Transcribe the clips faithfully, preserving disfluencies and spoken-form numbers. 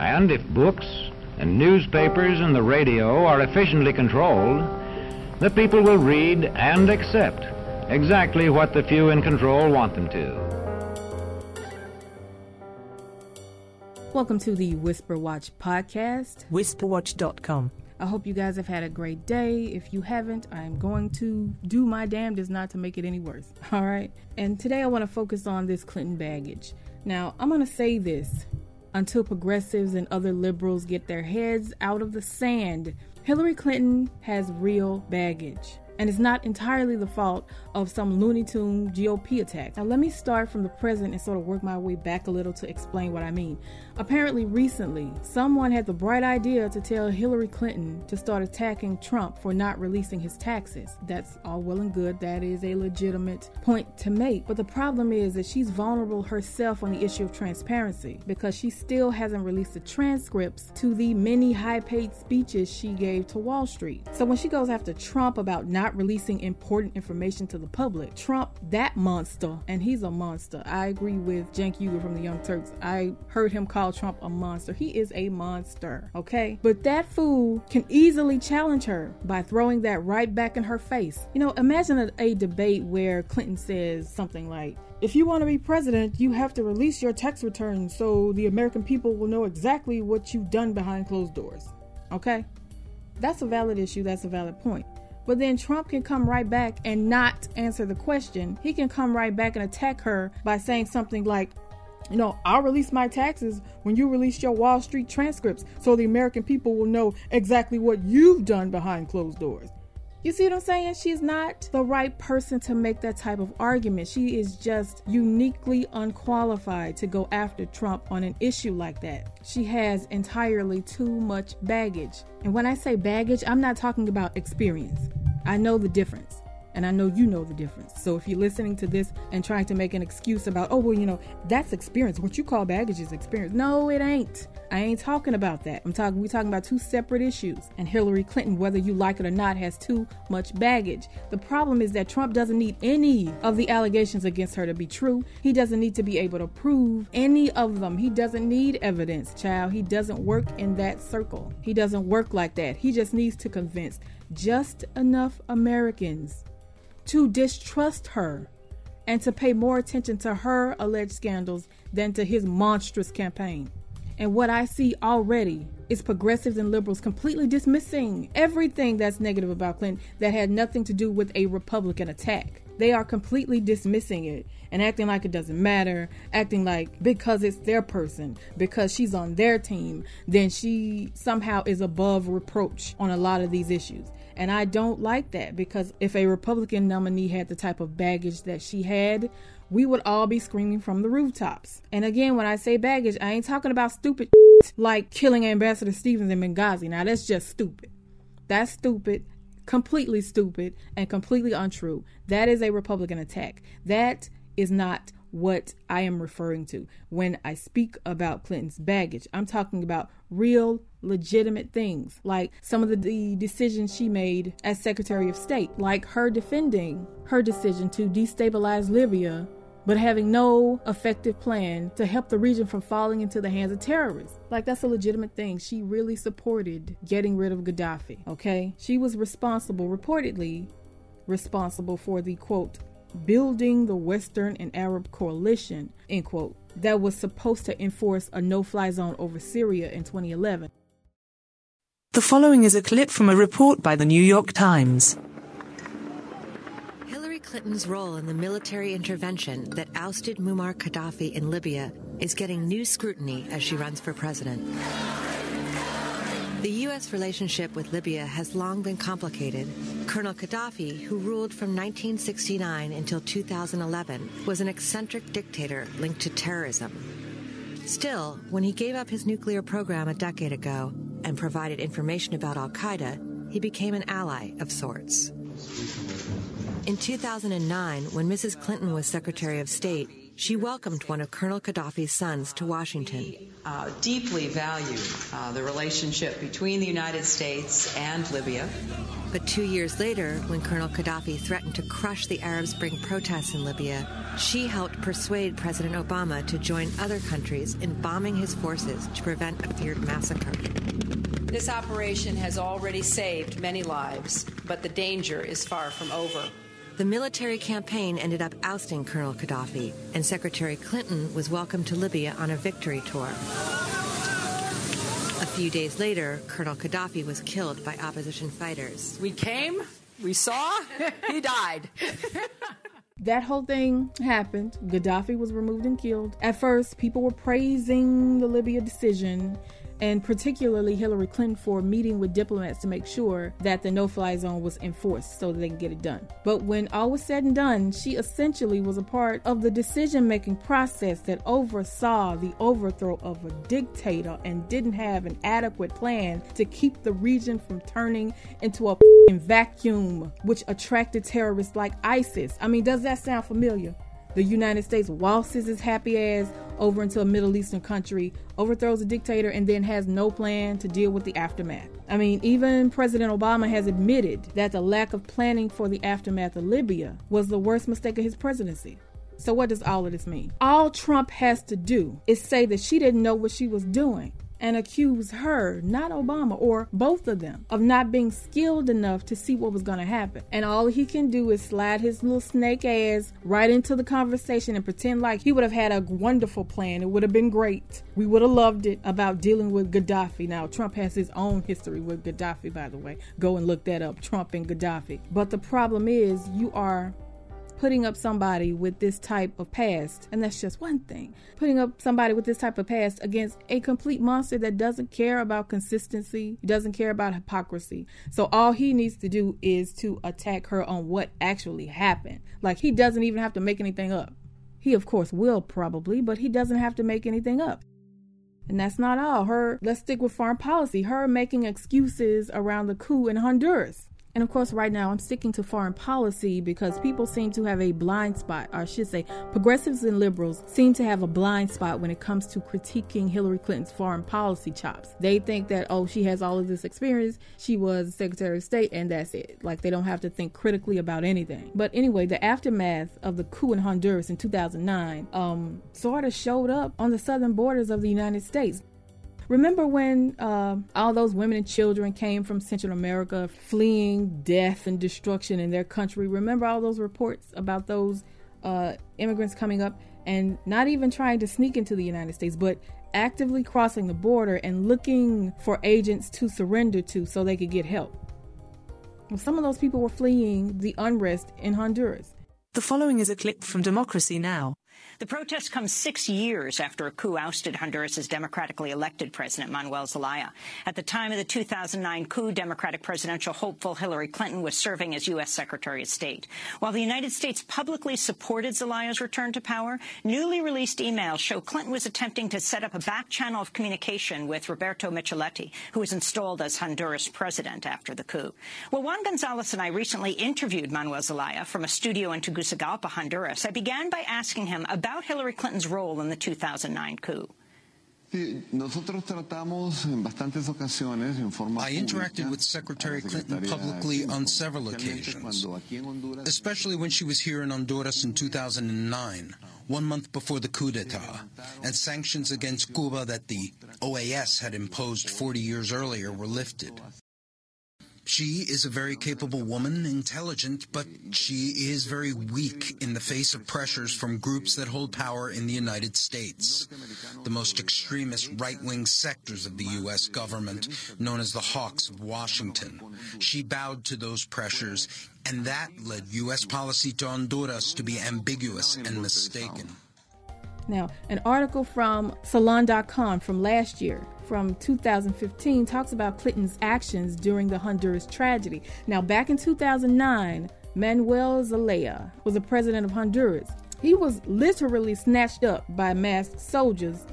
And if books and newspapers and the radio are efficiently controlled, the people will read and accept exactly what the few in control want them to. Welcome to the Whisper Watch podcast. whisper watch dot com. I hope you guys have had a great day. If you haven't, I'm going to do my damnedest not to make it any worse. All right. And today I want to focus on this Clinton baggage. Now, I'm going to say this until progressives and other liberals get their heads out of the sand. Hillary Clinton has real baggage. And it's not entirely the fault of some Looney Tune G O P attack. Now let me start from the present and sort of work my way back a little to explain what I mean. Apparently recently, someone had the bright idea to tell Hillary Clinton to start attacking Trump for not releasing his taxes. That's all well and good. That is a legitimate point to make. But the problem is that she's vulnerable herself on the issue of transparency because she still hasn't released the transcripts to the many high-paid speeches she gave to Wall Street. So when she goes after Trump about not releasing important information to the public, Trump, that monster, and he's a monster. I agree with Cenk Uygur from the Young Turks. I heard him call Trump a monster. He is a monster, okay? But that fool can easily challenge her by throwing that right back in her face. You know, imagine a, a debate where Clinton says something like, if you want to be president, you have to release your tax returns so the American people will know exactly what you've done behind closed doors, okay? That's a valid issue. That's a valid point. But then Trump can come right back and not answer the question. He can come right back and attack her by saying something like, you know, I'll release my taxes when you release your Wall Street transcripts so the American people will know exactly what you've done behind closed doors. You see what I'm saying? She's not the right person to make that type of argument. She is just uniquely unqualified to go after Trump on an issue like that. She has entirely too much baggage. And when I say baggage, I'm not talking about experience. I know the difference. And I know you know the difference. So if you're listening to this and trying to make an excuse about, oh, well, you know, that's experience. What you call baggage is experience. No, it ain't. I ain't talking about that. I'm talking, we're talking about two separate issues. And Hillary Clinton, whether you like it or not, has too much baggage. The problem is that Trump doesn't need any of the allegations against her to be true. He doesn't need to be able to prove any of them. He doesn't need evidence, child. He doesn't work in that circle. He doesn't work like that. He just needs to convince just enough Americans to distrust her and to pay more attention to her alleged scandals than to his monstrous campaign. And what I see already is progressives and liberals completely dismissing everything that's negative about Clinton that had nothing to do with a Republican attack. They are completely dismissing it and acting like it doesn't matter, acting like because it's their person, because she's on their team, then she somehow is above reproach on a lot of these issues. And I don't like that, because if a Republican nominee had the type of baggage that she had, we would all be screaming from the rooftops. And again, when I say baggage, I ain't talking about stupid like killing Ambassador Stevens in Benghazi. Now, that's just stupid. That's stupid, completely stupid, and completely untrue. That is a Republican attack. That is not what I am referring to when I speak about Clinton's baggage. I'm talking about real, legitimate things, like some of the, the decisions she made as Secretary of State, like her defending her decision to destabilize Libya, but having no effective plan to help the region from falling into the hands of terrorists. Like, that's a legitimate thing. She really supported getting rid of Gaddafi, okay? She was responsible, reportedly responsible for the, quote, building the Western and Arab coalition, end quote, that was supposed to enforce a no-fly zone over Syria in twenty eleven. The following is a clip from a report by the New York Times. Hillary Clinton's role in the military intervention that ousted Muammar Gaddafi in Libya is getting new scrutiny as she runs for president. The U S relationship with Libya has long been complicated. Colonel Gaddafi, who ruled from nineteen sixty-nine until two thousand eleven, was an eccentric dictator linked to terrorism. Still, when he gave up his nuclear program a decade ago and provided information about al-Qaeda, he became an ally of sorts. In two thousand nine, when Missus Clinton was Secretary of State, she welcomed one of Colonel Gaddafi's sons to Washington. We uh, deeply value uh, the relationship between the United States and Libya. But two years later, when Colonel Gaddafi threatened to crush the Arab Spring protests in Libya, she helped persuade President Obama to join other countries in bombing his forces to prevent a feared massacre. This operation has already saved many lives, but the danger is far from over. The military campaign ended up ousting Colonel Gaddafi, and Secretary Clinton was welcomed to Libya on a victory tour. A few days later, Colonel Gaddafi was killed by opposition fighters. We came, we saw, he died. That whole thing happened. Gaddafi was removed and killed. At first, people were praising the Libya decision, and particularly Hillary Clinton for meeting with diplomats to make sure that the no-fly zone was enforced so that they could get it done. But when all was said and done, she essentially was a part of the decision-making process that oversaw the overthrow of a dictator and didn't have an adequate plan to keep the region from turning into a vacuum, which attracted terrorists like ISIS. I mean, does that sound familiar? The United States waltzes its happy ass over into a Middle Eastern country, overthrows a dictator, and then has no plan to deal with the aftermath. I mean, even President Obama has admitted that the lack of planning for the aftermath of Libya was the worst mistake of his presidency. So what does all of this mean? All Trump has to do is say that she didn't know what she was doing and accuse her, not Obama, or both of them, of not being skilled enough to see what was going to happen. And all he can do is slide his little snake ass right into the conversation and pretend like he would have had a wonderful plan. It would have been great. We would have loved it about dealing with Gaddafi. Now, Trump has his own history with Gaddafi, by the way. Go and look that up, Trump and Gaddafi. But the problem is you are putting up somebody with this type of past, and that's just one thing, putting up somebody with this type of past against a complete monster that doesn't care about consistency, doesn't care about hypocrisy. So all he needs to do is to attack her on what actually happened. Like, he doesn't even have to make anything up. He, of course, will probably, but he doesn't have to make anything up. And that's not all. Her, let's stick with foreign policy, her making excuses around the coup in Honduras. And of course, right now, I'm sticking to foreign policy because people seem to have a blind spot, or I should say, progressives and liberals seem to have a blind spot when it comes to critiquing Hillary Clinton's foreign policy chops. They think that, oh, she has all of this experience, she was Secretary of State, and that's it. Like, they don't have to think critically about anything. But anyway, the aftermath of the coup in Honduras in two thousand nine um, sort of showed up on the southern borders of the United States. Remember when uh, all those women and children came from Central America fleeing death and destruction in their country? Remember all those reports about those uh, immigrants coming up and not even trying to sneak into the United States, but actively crossing the border and looking for agents to surrender to so they could get help? Well, some of those people were fleeing the unrest in Honduras. The following is a clip from Democracy Now! The protest comes six years after a coup ousted Honduras' democratically elected president, Manuel Zelaya. At the time of the two thousand nine coup, Democratic presidential hopeful Hillary Clinton was serving as U S Secretary of State. While the United States publicly supported Zelaya's return to power, newly released emails show Clinton was attempting to set up a back channel of communication with Roberto Micheletti, who was installed as Honduras president after the coup. Well, Juan Gonzalez and I recently interviewed Manuel Zelaya from a studio in Tegucigalpa, Honduras. I began by asking him about Hillary Clinton's role in the two thousand nine coup. I interacted with Secretary Clinton publicly on several occasions, especially when she was here in Honduras in two thousand nine, one month before the coup d'etat, and sanctions against Cuba that the O A S had imposed forty years earlier were lifted. She is a very capable woman, intelligent, but she is very weak in the face of pressures from groups that hold power in the United States. The most extremist right-wing sectors of the U S government, known as the Hawks of Washington. She bowed to those pressures, and that led U S policy to Honduras to be ambiguous and mistaken. Now, an article from Salon dot com from last year, from two thousand fifteen, talks about Clinton's actions during the Honduras tragedy. Now, back in two thousand nine, Manuel Zelaya was the president of Honduras. He was literally snatched up by masked soldiers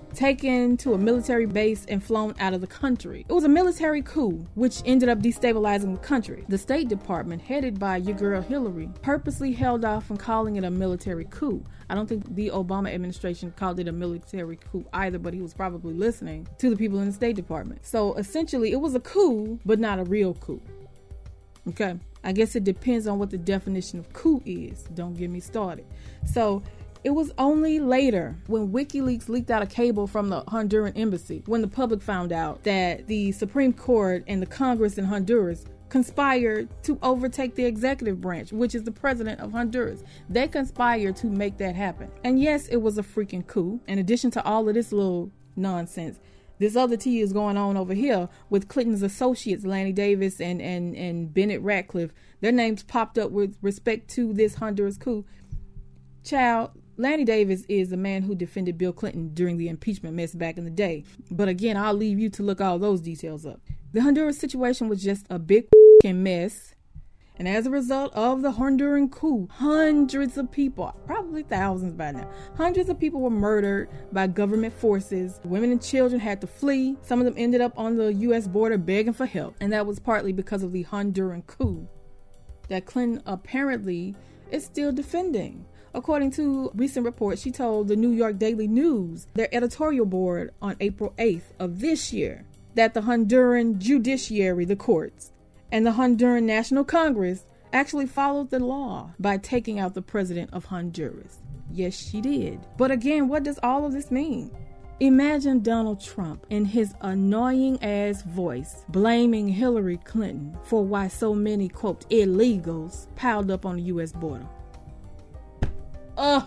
taken to a military base and flown out of the country. It was a military coup, which ended up destabilizing the country. The State Department, headed by your girl Hillary, purposely held off from calling it a military coup. I don't think the Obama administration called it a military coup either, but he was probably listening to the people in the State Department. So essentially, it was a coup, but not a real coup. Okay? I guess it depends on what the definition of coup is. Don't get me started. So it was only later, when WikiLeaks leaked out a cable from the Honduran embassy, when the public found out that the Supreme Court and the Congress in Honduras conspired to overtake the executive branch, which is the president of Honduras. They conspired to make that happen. And yes, it was a freaking coup. In addition to all of this little nonsense, this other tea is going on over here with Clinton's associates, Lanny Davis and, and, and Bennett Ratcliffe. Their names popped up with respect to this Honduras coup. Child, Lanny Davis is the man who defended Bill Clinton during the impeachment mess back in the day. But again, I'll leave you to look all those details up. The Honduras situation was just a big mess. And as a result of the Honduran coup, hundreds of people, probably thousands by now, hundreds of people were murdered by government forces. Women and children had to flee. Some of them ended up on the U S border begging for help. And that was partly because of the Honduran coup that Clinton apparently is still defending. According to recent reports, she told the New York Daily News, their editorial board on April eighth of this year, that the Honduran judiciary, the courts, and the Honduran National Congress actually followed the law by taking out the president of Honduras. Yes, she did. But again, what does all of this mean? Imagine Donald Trump in his annoying ass voice blaming Hillary Clinton for why so many, quote, illegals piled up on the U S border. Ugh.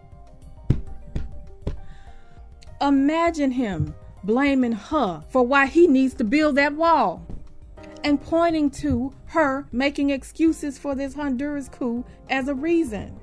Imagine him blaming her for why he needs to build that wall and pointing to her making excuses for this Honduras coup as a reason.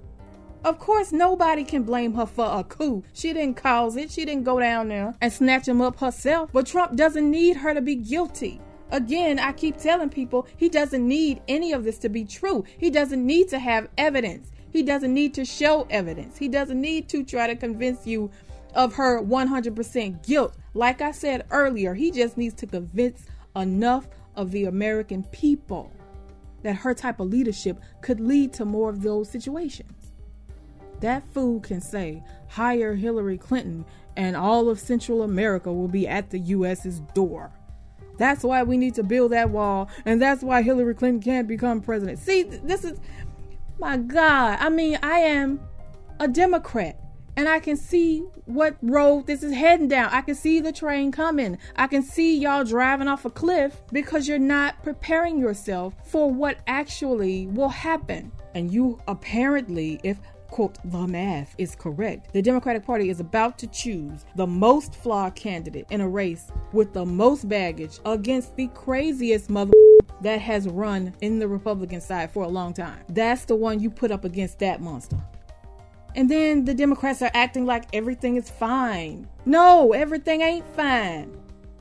Of course, nobody can blame her for a coup. She didn't cause it. She didn't go down there and snatch him up herself. But Trump doesn't need her to be guilty. Again, I keep telling people he doesn't need any of this to be true. He doesn't need to have evidence. He doesn't need to show evidence. He doesn't need to try to convince you of her one hundred percent guilt. Like I said earlier, he just needs to convince enough of the American people that her type of leadership could lead to more of those situations. That fool can say, hire Hillary Clinton and all of Central America will be at the U S's door. That's why we need to build that wall, and that's why Hillary Clinton can't become president. See, this is, my God, I mean, I am a Democrat. And I can see what road this is heading down. I can see the train coming. I can see y'all driving off a cliff because you're not preparing yourself for what actually will happen. And you apparently, if, quote, the math is correct, the Democratic Party is about to choose the most flawed candidate in a race with the most baggage against the craziest mother that has run in the Republican side for a long time. That's the one you put up against that monster. And then the Democrats are acting like everything is fine. No, everything ain't fine.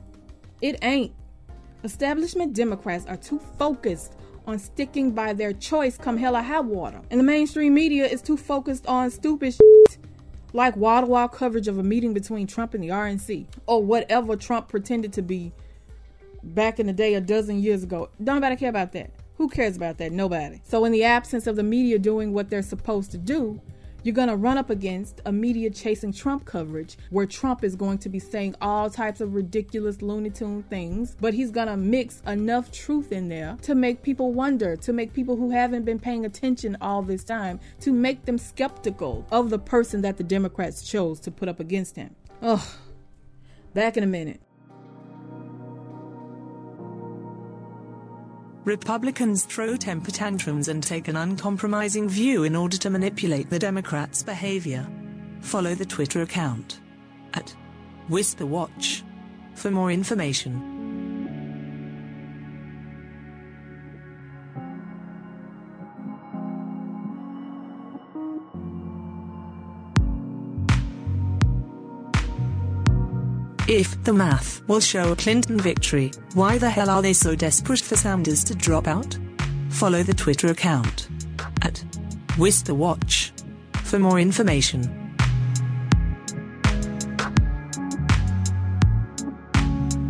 It ain't. Establishment Democrats are too focused on sticking by their choice come hell or high water. And the mainstream media is too focused on stupid shit like wall-to-wall coverage of a meeting between Trump and the R N C or whatever Trump pretended to be back in the day a dozen years ago. Don't nobody care about that. Who cares about that? Nobody. So in the absence of the media doing what they're supposed to do, you're going to run up against a media chasing Trump coverage where Trump is going to be saying all types of ridiculous Looney Tune things, but he's going to mix enough truth in there to make people wonder, to make people who haven't been paying attention all this time, to make them skeptical of the person that the Democrats chose to put up against him. Ugh. Back in a minute. Republicans throw temper tantrums and take an uncompromising view in order to manipulate the Democrats' behavior. Follow the Twitter account at WhisperWatch for more information. If the math will show a Clinton victory, why the hell are they so desperate for Sanders to drop out? Follow the Twitter account at WhisperWatch for more information.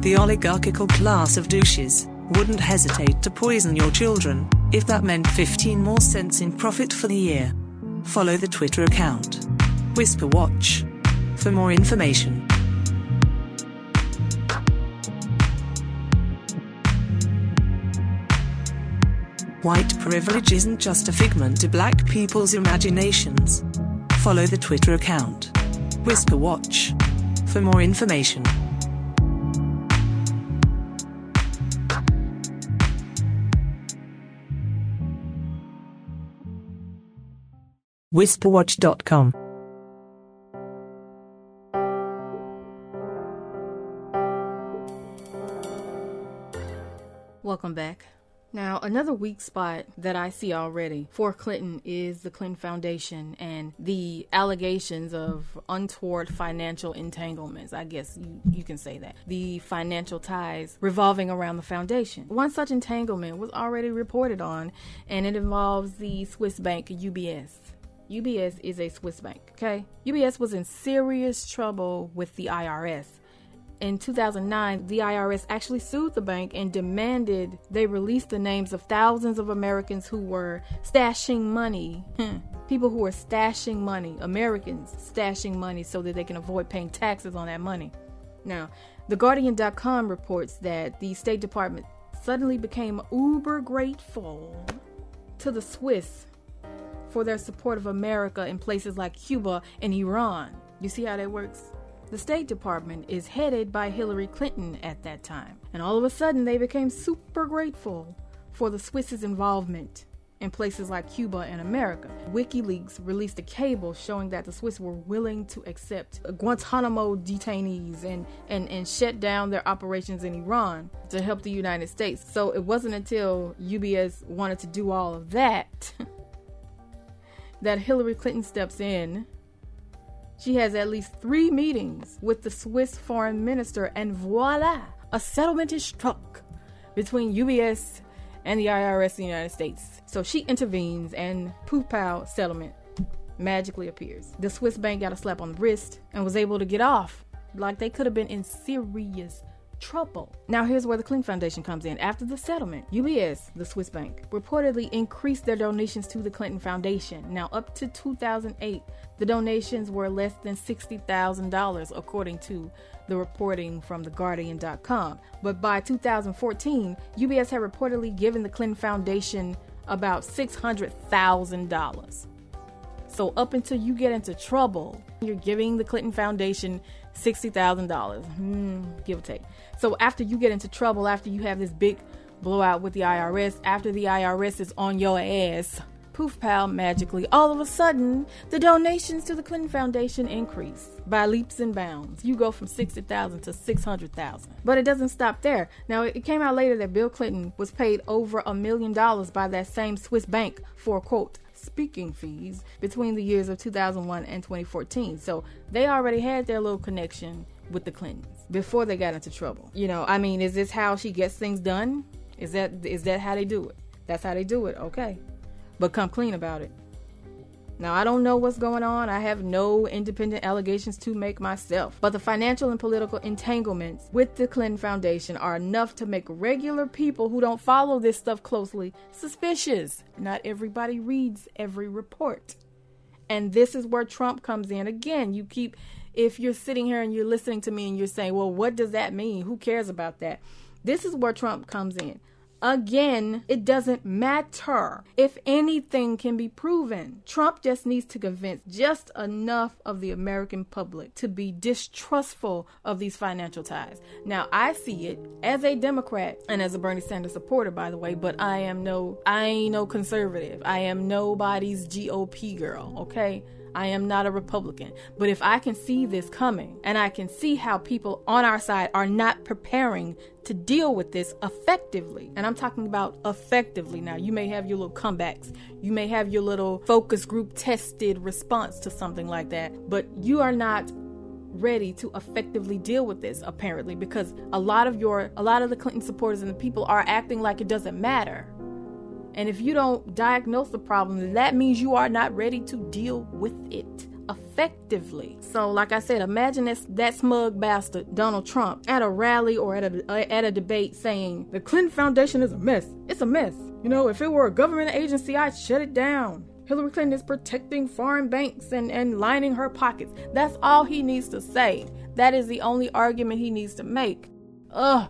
The oligarchical class of douches wouldn't hesitate to poison your children if that meant fifteen more cents in profit for the year. Follow the Twitter account Whisper Watch for more information. White privilege isn't just a figment of black people's imaginations. Follow the Twitter account Whisper Watch for more information. whisper watch dot com. Welcome back. Now, another weak spot that I see already for Clinton is the Clinton Foundation and the allegations of untoward financial entanglements. I guess you, you can say that. The financial ties revolving around the foundation. One such entanglement was already reported on, and it involves the Swiss bank U B S. U B S is a Swiss bank, okay? U B S was in serious trouble with the I R S. In two thousand nine, the I R S actually sued the bank and demanded they release the names of thousands of Americans who were stashing money. People who were stashing money, Americans stashing money so that they can avoid paying taxes on that money. Now, The Guardian dot com reports that the State Department suddenly became uber grateful to the Swiss for their support of America in places like Cuba and Iran. You see how that works? The State Department is headed by Hillary Clinton at that time. And all of a sudden, they became super grateful for the Swiss's involvement in places like Cuba and America. WikiLeaks released a cable showing that the Swiss were willing to accept Guantanamo detainees and, and, and shut down their operations in Iran to help the United States. So it wasn't until U B S wanted to do all of that that Hillary Clinton steps in. She has at least three meetings with the Swiss foreign minister, and voila, a settlement is struck between U B S and the I R S in the United States. So she intervenes, and poof pow, settlement magically appears. The Swiss bank got a slap on the wrist and was able to get off like they could have been in serious trouble. Now here's where the Clinton Foundation comes in. After the settlement, U B S, the Swiss bank, reportedly increased their donations to the Clinton Foundation. Now up to two thousand eight, the donations were less than sixty thousand dollars, according to the reporting from The Guardian dot com. But by two thousand fourteen, U B S had reportedly given the Clinton Foundation about six hundred thousand dollars. So up until you get into trouble, you're giving the Clinton Foundation sixty thousand dollars, hmm, give or take. So after you get into trouble, after you have this big blowout with the I R S, after the I R S is on your ass, poof pal, magically, all of a sudden, the donations to the Clinton Foundation increase by leaps and bounds. You go from sixty thousand to six hundred thousand. But it doesn't stop there. Now, it came out later that Bill Clinton was paid over a million dollars by that same Swiss bank for, quote, speaking fees between the years of two thousand one and twenty fourteen. So they already had their little connection with the Clintons before they got into trouble. You know, I mean, is this how she gets things done? Is that is that how they do it? That's how they do it. Okay. But come clean about it. Now, I don't know what's going on. I have no independent allegations to make myself. But the financial and political entanglements with the Clinton Foundation are enough to make regular people who don't follow this stuff closely suspicious. Not everybody reads every report. And this is where Trump comes in. Again, you keep, if you're sitting here and you're listening to me and you're saying, well, what does that mean? Who cares about that? This is where Trump comes in. Again, it doesn't matter if anything can be proven. Trump just needs to convince just enough of the American public to be distrustful of these financial ties. Now, I see it as a Democrat and as a Bernie Sanders supporter, by the way, but I am no, I ain't no conservative. I am nobody's G O P girl, okay? I am not a Republican. But if I can see this coming, and I can see how people on our side are not preparing to deal with this effectively, and I'm talking about effectively now, you may have your little comebacks, you may have your little focus group tested response to something like that, but you are not ready to effectively deal with this, apparently, because a lot of your, a lot of the Clinton supporters and the people are acting like it doesn't matter. And if you don't diagnose the problem, then that means you are not ready to deal with it effectively. So like I said, imagine that, that smug bastard Donald Trump at a rally or at a at a debate saying the Clinton Foundation is a mess. It's a mess. You know, if it were a government agency, I'd shut it down. Hillary Clinton is protecting foreign banks and, and lining her pockets. That's all he needs to say. That is the only argument he needs to make. Ugh.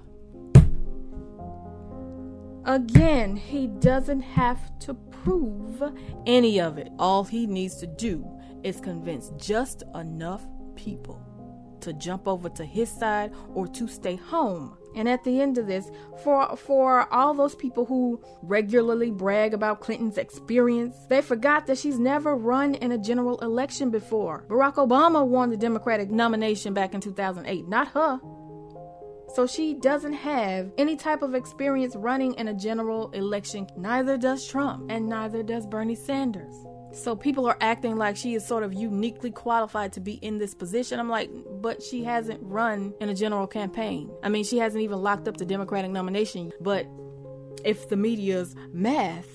Again, he doesn't have to prove any of it. All he needs to do is convince just enough people to jump over to his side or to stay home. And at the end of this, for for all those people who regularly brag about Clinton's experience, they forgot that she's never run in a general election before. Barack Obama won the Democratic nomination back in two thousand eight, not her. So she doesn't have any type of experience running in a general election. Neither does Trump, and neither does Bernie Sanders. So people are acting like she is sort of uniquely qualified to be in this position. I'm like, but she hasn't run in a general campaign. I mean, she hasn't even locked up the Democratic nomination. But if the media's math,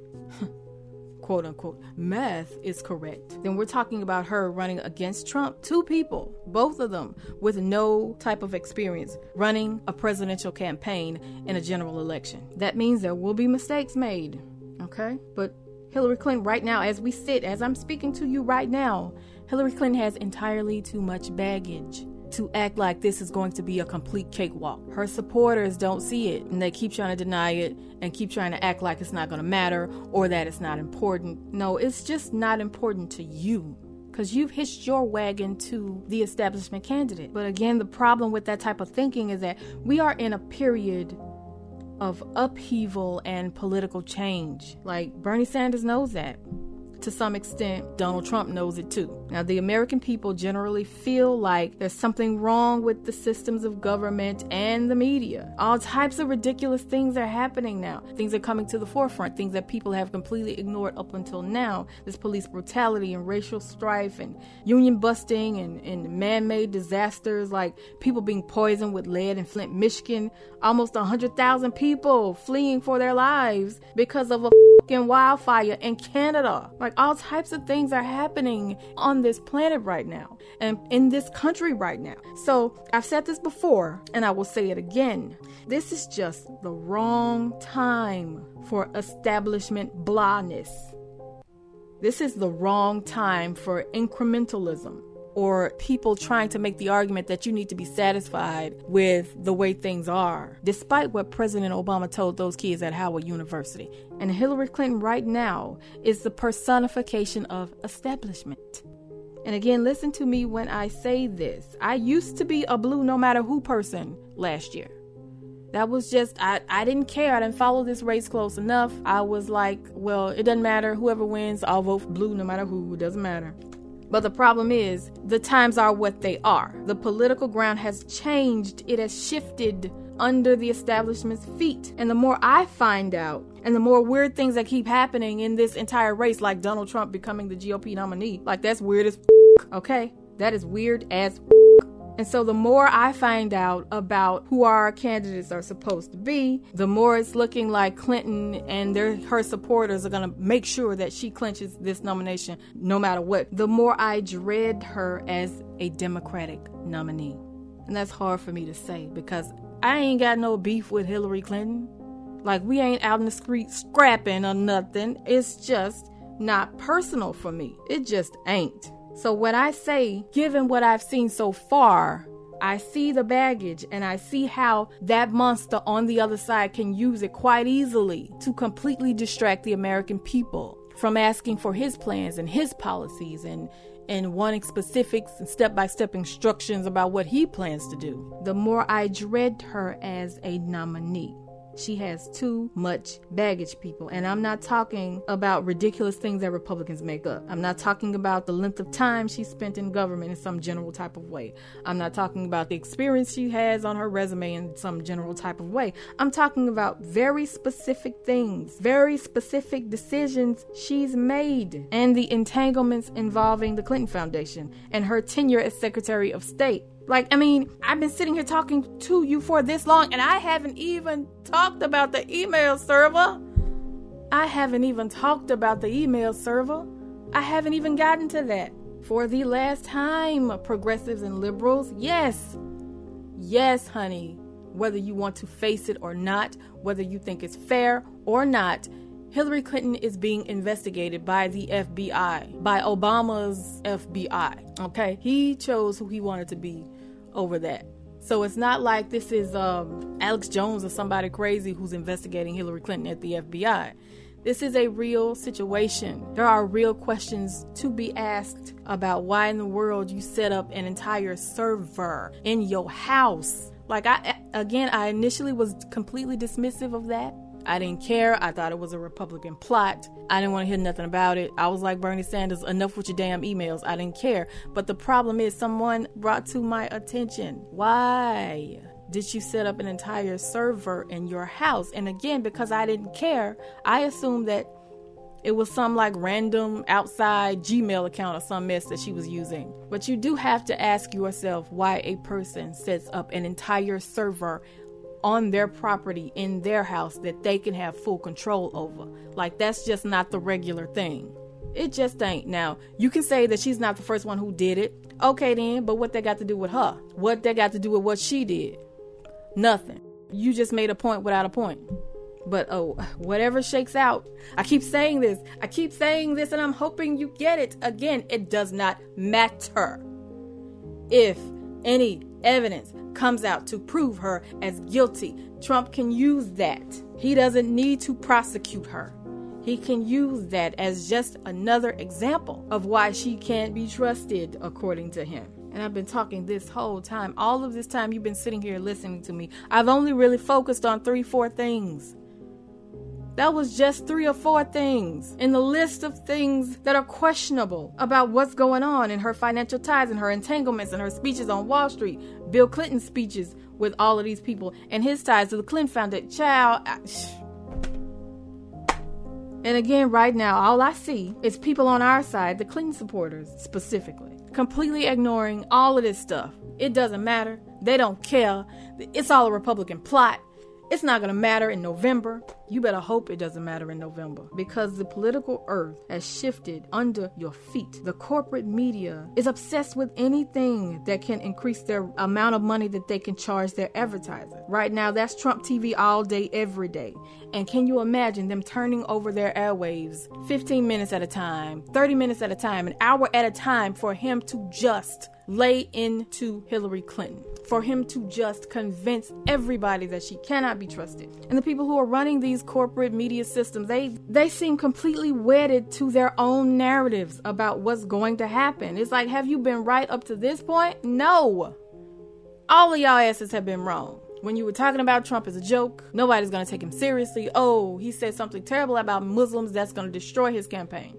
quote unquote, math is correct, then we're talking about her running against Trump. Two people, both of them with no type of experience running a presidential campaign in a general election. That means there will be mistakes made. Okay? But Hillary Clinton right now, as we sit, as I'm speaking to you right now, Hillary Clinton has entirely too much baggage to act like this is going to be a complete cakewalk. Her supporters don't see it, and they keep trying to deny it and keep trying to act like it's not going to matter or that it's not important. No, it's just not important to you because you've hitched your wagon to the establishment candidate. But again, the problem with that type of thinking is that we are in a period of upheaval and political change. Like, Bernie Sanders knows that. To some extent, Donald Trump knows it too. Now, the American people generally feel like there's something wrong with the systems of government and the media. All types of ridiculous things are happening now. Things are coming to the forefront, things that people have completely ignored up until now. This police brutality and racial strife and union busting and, and man-made disasters like people being poisoned with lead in Flint, Michigan. Almost one hundred thousand people fleeing for their lives because of a fucking wildfire in Canada. Like, all types of things are happening on this planet right now and in this country right now. So I've said this before and I will say it again. This is just the wrong time for establishment blahness. This is the wrong time for incrementalism or people trying to make the argument that you need to be satisfied with the way things are, despite what President Obama told those kids at Howard University. And Hillary Clinton right now is the personification of establishment. And again, listen to me when I say this. I used to be a blue no matter who person last year. That was just, I, I didn't care. I didn't follow this race close enough. I was like, well, it doesn't matter. Whoever wins, I'll vote for blue no matter who. It doesn't matter. But the problem is, the times are what they are. The political ground has changed. It has shifted under the establishment's feet. And the more I find out, and the more weird things that keep happening in this entire race, like Donald Trump becoming the G O P nominee, like that's weird as f- okay? That is weird as f- And so the more I find out about who our candidates are supposed to be, the more it's looking like Clinton and their her supporters are going to make sure that she clinches this nomination no matter what. The more I dread her as a Democratic nominee. And that's hard for me to say because I ain't got no beef with Hillary Clinton. Like, we ain't out in the street scrapping or nothing. It's just not personal for me. It just ain't. So when I say, given what I've seen so far, I see the baggage and I see how that monster on the other side can use it quite easily to completely distract the American people from asking for his plans and his policies and, and wanting specifics and step-by-step instructions about what he plans to do. The more I dread her as a nominee. She has too much baggage, people. And I'm not talking about ridiculous things that Republicans make up. I'm not talking about the length of time she spent in government in some general type of way. I'm not talking about the experience she has on her resume in some general type of way. I'm talking about very specific things, very specific decisions she's made, and the entanglements involving the Clinton Foundation and her tenure as Secretary of State. Like, I mean, I've been sitting here talking to you for this long, and I haven't even talked about the email server. I haven't even talked about the email server. I haven't even gotten to that. for the last time, progressives and liberals. Yes, yes, honey, whether you want to face it or not, whether you think it's fair or not, Hillary Clinton is being investigated by the F B I, by Obama's F B I, okay? He chose who he wanted to be over that. So it's not like this is um, Alex Jones or somebody crazy who's investigating Hillary Clinton at the F B I. This is a real situation. There are real questions to be asked about why in the world you set up an entire server in your house. Like, I, again, I initially was completely dismissive of that. I didn't care. I thought it was a Republican plot. I didn't want to hear nothing about it. I was like Bernie Sanders, enough with your damn emails. I didn't care. But the problem is someone brought to my attention, why did you set up an entire server in your house? And again, because I didn't care, I assumed that it was some like random outside Gmail account or some mess that she was using. But you do have to ask yourself why a person sets up an entire server on their property in their house that they can have full control over. Like, that's just not the regular thing. It just ain't. Now, you can say that she's not the first one who did it. Okay then, but what that got to do with her? What that got to do with what she did? Nothing. You just made a point without a point. But oh, whatever shakes out. I keep saying this. I keep saying this and I'm hoping you get it. Again, it does not matter. If any evidence comes out to prove her as guilty, Trump can use that. He doesn't need to prosecute her. He can use that as just another example of why she can't be trusted, according to him. And I've been talking this whole time. All of this time you've been sitting here listening to me. I've only really focused on three, four things. That was just three or four things in the list of things that are questionable about what's going on in her financial ties and her entanglements and her speeches on Wall Street, Bill Clinton's speeches with all of these people, and his ties to the Clinton Foundation. Child. I, and again, right now, all I see is people on our side, the Clinton supporters specifically, completely ignoring all of this stuff. It doesn't matter. They don't care. It's all a Republican plot. It's not going to matter in November. You better hope it doesn't matter in November, because the political earth has shifted under your feet. The corporate media is obsessed with anything that can increase their amount of money that they can charge their advertisers. Right now, that's Trump T V all day, every day. And can you imagine them turning over their airwaves fifteen minutes at a time, thirty minutes at a time, an hour at a time for him to just lay into Hillary Clinton, for him to just convince everybody that she cannot be trusted. And the people who are running these corporate media systems, they they seem completely wedded to their own narratives about what's going to happen. It's like, have you been right up to this point? No. All of y'all asses have been wrong. When you were talking about Trump as a joke, nobody's going to take him seriously. Oh, he said something terrible about Muslims, that's going to destroy his campaign.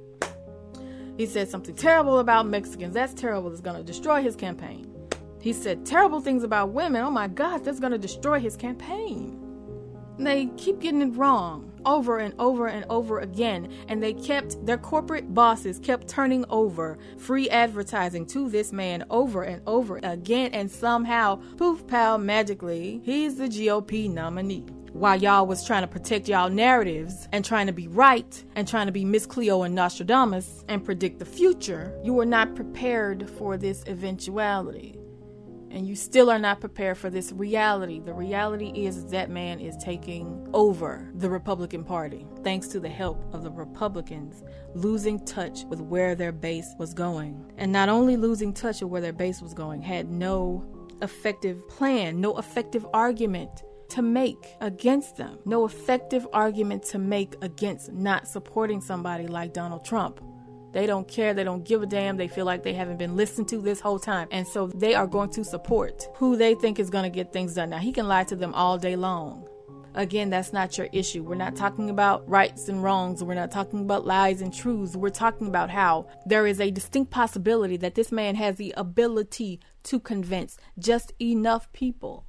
He said something terrible about Mexicans. That's terrible. That's going to destroy his campaign. He said terrible things about women. Oh my God, that's going to destroy his campaign. And they keep getting it wrong over and over and over again. And they kept, their corporate bosses kept turning over free advertising to this man over and over again. And somehow, poof, pow, magically, he's the G O P nominee. While y'all was trying to protect y'all narratives and trying to be right and trying to be Miss Cleo and Nostradamus and predict the future, you were not prepared for this eventuality. And you still are not prepared for this reality. The reality is that man is taking over the Republican Party, thanks to the help of the Republicans losing touch with where their base was going. And not only losing touch with where their base was going, had no effective plan, no effective argument to make against them. No effective argument to make against not supporting somebody like Donald Trump. They don't care. They don't give a damn. They feel like they haven't been listened to this whole time. And so they are going to support who they think is going to get things done. Now, he can lie to them all day long. Again, that's not your issue. We're not talking about rights and wrongs. We're not talking about lies and truths. We're talking about how there is a distinct possibility that this man has the ability to convince just enough people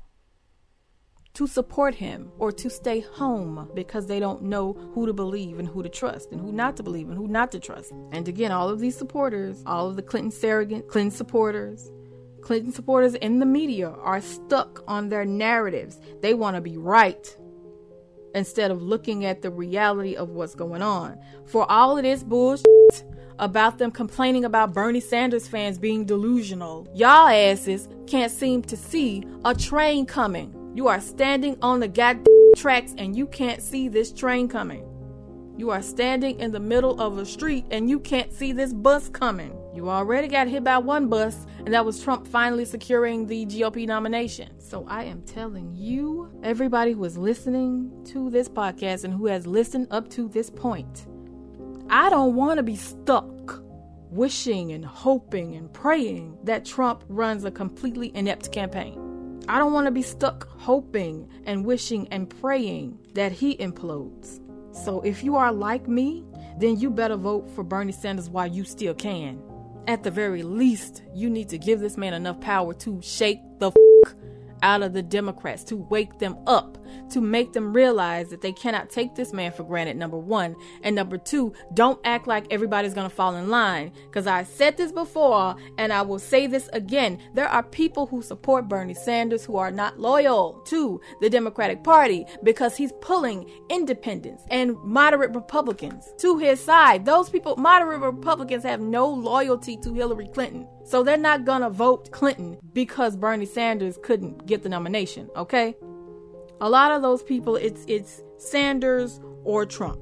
to support him or to stay home because they don't know who to believe and who to trust and who not to believe and who not to trust. And again, all of these supporters, all of the Clinton surrogate, Clinton supporters, Clinton supporters in the media are stuck on their narratives. They want to be right instead of looking at the reality of what's going on. For all of this bullshit about them complaining about Bernie Sanders fans being delusional, y'all asses can't seem to see a train coming. You are standing on the goddamn tracks and you can't see this train coming. You are standing in the middle of a street and you can't see this bus coming. You already got hit by one bus, and that was Trump finally securing the G O P nomination. So I am telling you, everybody who is listening to this podcast and who has listened up to this point, I don't want to be stuck wishing and hoping and praying that Trump runs a completely inept campaign. I don't want to be stuck hoping and wishing and praying that he implodes. So if you are like me, then you better vote for Bernie Sanders while you still can. At the very least, you need to give this man enough power to shake the f- out of the Democrats, to wake them up, to make them realize that they cannot take this man for granted, number one. And number two, don't act like everybody's going to fall in line. Because I said this before, and I will say this again. There are people who support Bernie Sanders who are not loyal to the Democratic Party because he's pulling independents and moderate Republicans to his side. Those people, moderate Republicans, have no loyalty to Hillary Clinton. So they're not going to vote Clinton because Bernie Sanders couldn't get the nomination, okay? A lot of those people, it's it's Sanders or Trump.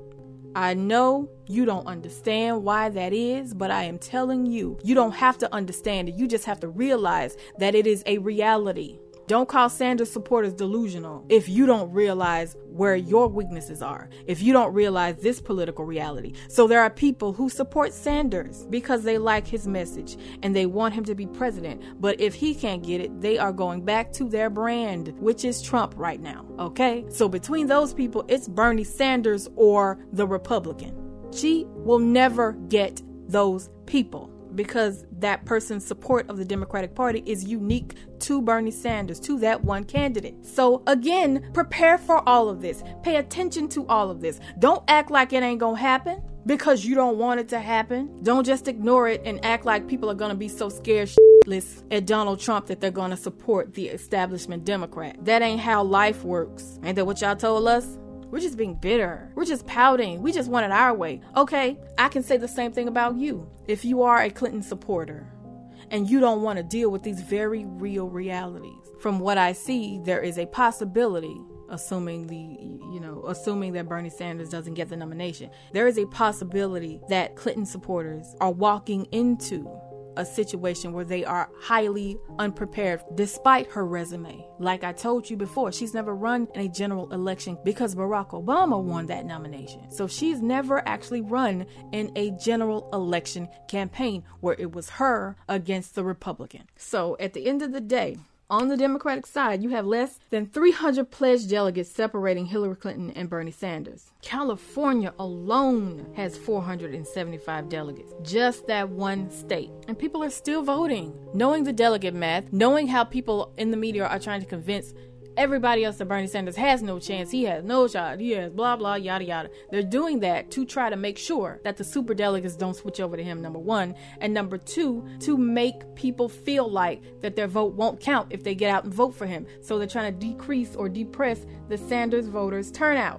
I know you don't understand why that is, but I am telling you, you don't have to understand it. You just have to realize that it is a reality. Don't call Sanders supporters delusional if you don't realize where your weaknesses are, if you don't realize this political reality. So there are people who support Sanders because they like his message and they want him to be president. But if he can't get it, they are going back to their brand, which is Trump right now. Okay? So between those people, it's Bernie Sanders or the Republican. She will never get those people, because that person's support of the Democratic Party is unique to Bernie Sanders, to that one candidate. So again, prepare for all of this. Pay attention to all of this. Don't act like it ain't gonna happen because you don't want it to happen. Don't just ignore it and act like people are gonna be so scared shitless at Donald Trump that they're gonna support the establishment Democrat. That ain't how life works. Ain't that what y'all told us? We're just being bitter. We're just pouting. We just want it our way. Okay, I can say the same thing about you. If you are a Clinton supporter and you don't want to deal with these very real realities, from what I see, there is a possibility, assuming the, you know, assuming that Bernie Sanders doesn't get the nomination, there is a possibility that Clinton supporters are walking into a situation where they are highly unprepared despite her resume. Like I told you before, she's never run in a general election because Barack Obama won that nomination. So she's never actually run in a general election campaign where it was her against the Republican. So at the end of the day, on the Democratic side, you have less than three hundred pledged delegates separating Hillary Clinton and Bernie Sanders. California alone has four hundred seventy-five delegates, just that one state. And people are still voting. Knowing the delegate math, knowing how people in the media are trying to convince everybody else that Bernie Sanders has no chance, he has no shot, he has blah, blah, yada, yada. They're doing that to try to make sure that the super delegates don't switch over to him, number one. And number two, to make people feel like that their vote won't count if they get out and vote for him. So they're trying to decrease or depress the Sanders voters' turnout.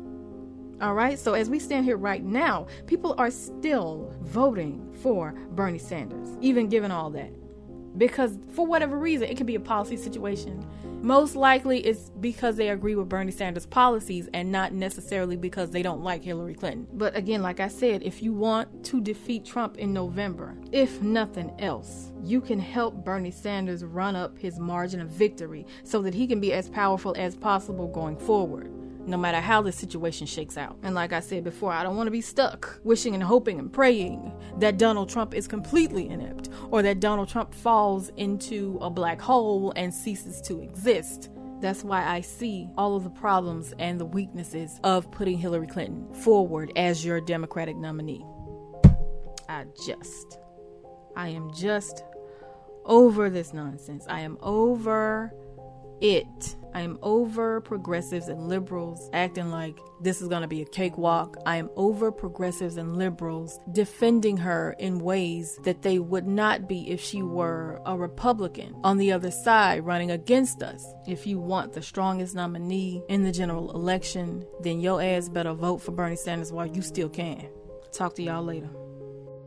All right, so as we stand here right now, people are still voting for Bernie Sanders, even given all that. Because for whatever reason, it could be a policy situation. Most likely it's because they agree with Bernie Sanders' policies and not necessarily because they don't like Hillary Clinton. But again, like I said, if you want to defeat Trump in November, if nothing else, you can help Bernie Sanders run up his margin of victory so that he can be as powerful as possible going forward, no matter how the situation shakes out. And like I said before, I don't want to be stuck wishing and hoping and praying that Donald Trump is completely inept or that Donald Trump falls into a black hole and ceases to exist. That's why I see all of the problems and the weaknesses of putting Hillary Clinton forward as your Democratic nominee. I just, I am just over this nonsense. I am over it. I am over progressives and liberals acting like this is going to be a cakewalk. I am over progressives and liberals defending her in ways that they would not be if she were a Republican on the other side running against us. If you want the strongest nominee in the general election, then your ass better vote for Bernie Sanders while you still can. Talk to y'all later.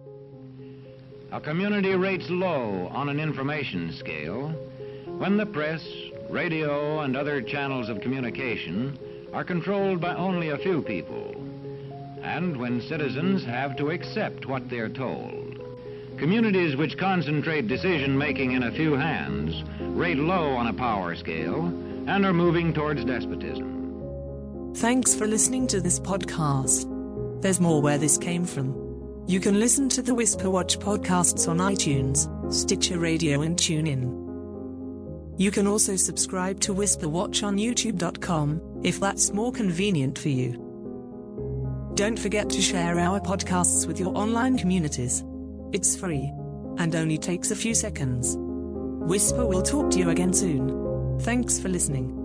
A community rates low on an information scale when the press, radio, and other channels of communication are controlled by only a few people, and when citizens have to accept what they're told. Communities which concentrate decision-making in a few hands rate low on a power scale and are moving towards despotism. Thanks for listening to this podcast. There's more where this came from. You can listen to the Whisper Watch podcasts on iTunes, Stitcher Radio, and TuneIn. You can also subscribe to Whisper Watch on YouTube dot com, if that's more convenient for you. Don't forget to share our podcasts with your online communities. It's free and only takes a few seconds. Whisper will talk to you again soon. Thanks for listening.